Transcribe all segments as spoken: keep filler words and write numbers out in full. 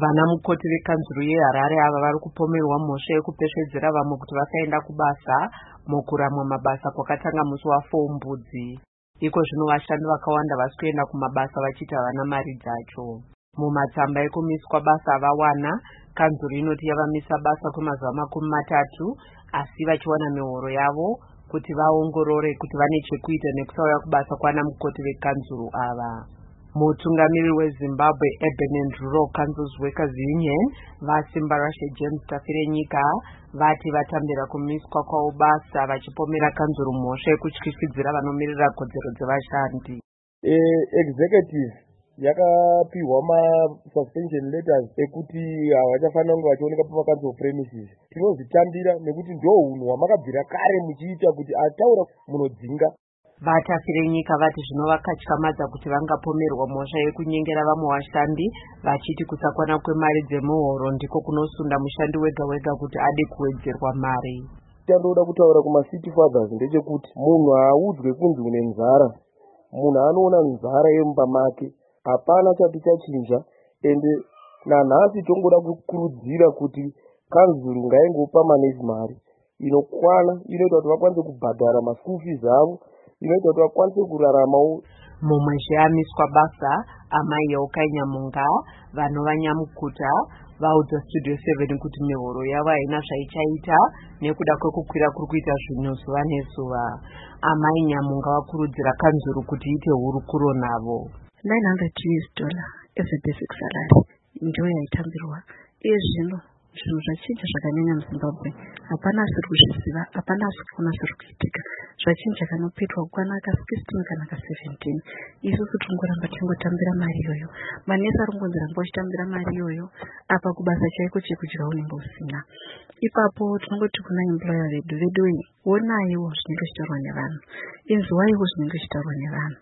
Vana mukoti vekanzuru yeHarare ava vari kupomerwa mhosva yekupeshedzera vamwe kuti vasaenda kubasa mukuramwa mabasa kwakatanga musi waFombudzi. Iko zvino vashandi vakawanda vasi kuenda kumabasa vachiti havana mari dzacho. Mumatsamba ekumiswa basa avawana, kanzuru inoti yavamisa basa kwemazuva makumi matatu asi vachiwana mihoro yavo kuti vaongorore kuti vane chekuita nekusauya kubasa kwana mukoti vekanzuru ava. Mutungamiriri weZimbabwe Urban and Rural Councils Workers Union vaSimbarashe James Tafirenyika vati vatambira kumiswa kwavo basa vachipomera kanzuru mhosva yekutyisidzira vanomirira kodzero dzevashandi. Eh, executive yakapiwa ma suspension letters ekuti havachafanira kunge vachioneka pamakanzuru premises. Tinozvitambira nekuti ndo hunhu hwamakabvira kare muchiita kuti ataura munodzinga. VaTafirenyika vati zvino vakatyamadza kuti vangapomerwa mhosva yekunyengera vamwe vashandi vachiti kusakwana kwemari dzemuhoro ndiko kunosunda mushandi wega wega kuti ade kuwedzerwa mari. Chandoda kutaura kumaCity Fathers ndechekuti munhu haudzwe kunzi une nzara. Munhu anoona nzara yemumba make. Hapana chati chachinja ende nanhasi tongoda kukurudzira kuti kanzuru ngaingopa manesi mari inokwana inoita kuti vakwanise kubhadhara maschool fees avo, inoita kuti vakwanise kuraramawo. Mumwe zveamiswa basa amai Yaukanyamunga vanova Nyamukuta vaudza Studio seven kuti mihoro yavo haina zvaichaita nekuda kwekukwira kuri kuita zvinhu zuva nezuva. Amai Nyamunga vakurudzira kanzuru kuti ite hurukuro navo. nine hundred U S dollar as a basic salary ndiyo yaitambirwa. Iye zvino zvinhu zvachinja zvakanyanya muZimbabwe. Hapana asiri kuzviziva, hapana asiri kuona zviri kuitika. Zvachinja kanopetwa kukwana ka sixteen kana ka seventeen. Isusu tongoramba tingotambira mari iyoyo. Manesi ari kungonzi ramba uchitambira mari iyoyo apa kubasa chaiko chekudya unenge usina. Ipapo tinongoti kuna employer vedu vedu onaiwo zvinenge zvichitaurwa nevanhu, inzwaiwo zvinenge zvichitaurwa nevanhu,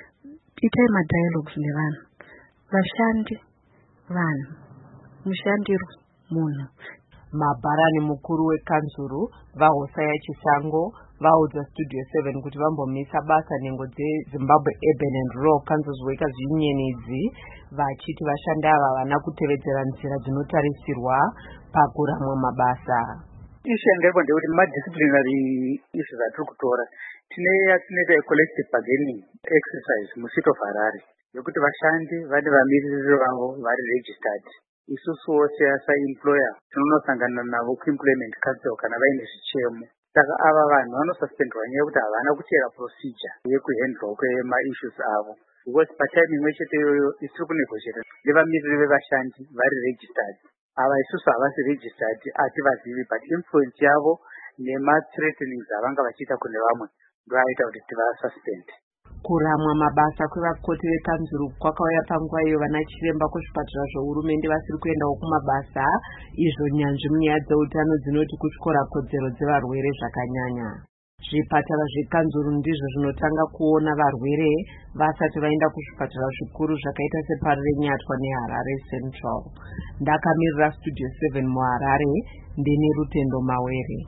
itai madialogues nevanhu. Vashandi vanhu, mushandiro munhu. Mabharani mukuru wekanzuru vaHosaya Chisango vaudza Studio seven kuti vambomisa basa nhengo dzeZimbabwe Urban and Rural Councils Workers Union idzi vachiti vashandi ava havana kutevedzera nzira dzinotarisirwa pakuramwa mabasa. Ishu yangaiko ndekuti madisciplinary issues atiri kutora tine yatinoita collective bargaining exercise muCity of Harare yokuti vashandi vane vamiriri vavo vari registered. Isusuwo seasa-employer tinonosangana navo kuemployment council kana vaine zvichemo. Saka ava vanhu vanosuspendwa nyaya yekuti havana kuteera procedure yekuhandlwa kwema-issues avo. Because patime imwe chete iyoyo isiri kunegotiata nevamiriri vevashandi vari registered. Ava isusu havasi registered hativazivi, but influence yavo nema-threatenings avanga vachiita kune vamwe ndoaita kuti tivasuspend. Kuramwa mabasa kwevakoti vekanzuru kwakauya panguva iyo vana chiremba kuzvipatara zvohurumende vasiri kuendawo kumabasa, izvo nyanzvi munyaya dzeutano dzinoti kutyora kodzero dzevarwere zvakanyanya. Zvipatara zvekanzuru ndizvo zvinotanga kuona varwere vasati vaenda kuzvipatara zvikuru zvakaita separi reNyatwa neHarare Central. Ndakamirira Studio seven muHarare ndine Rutendo Mawere.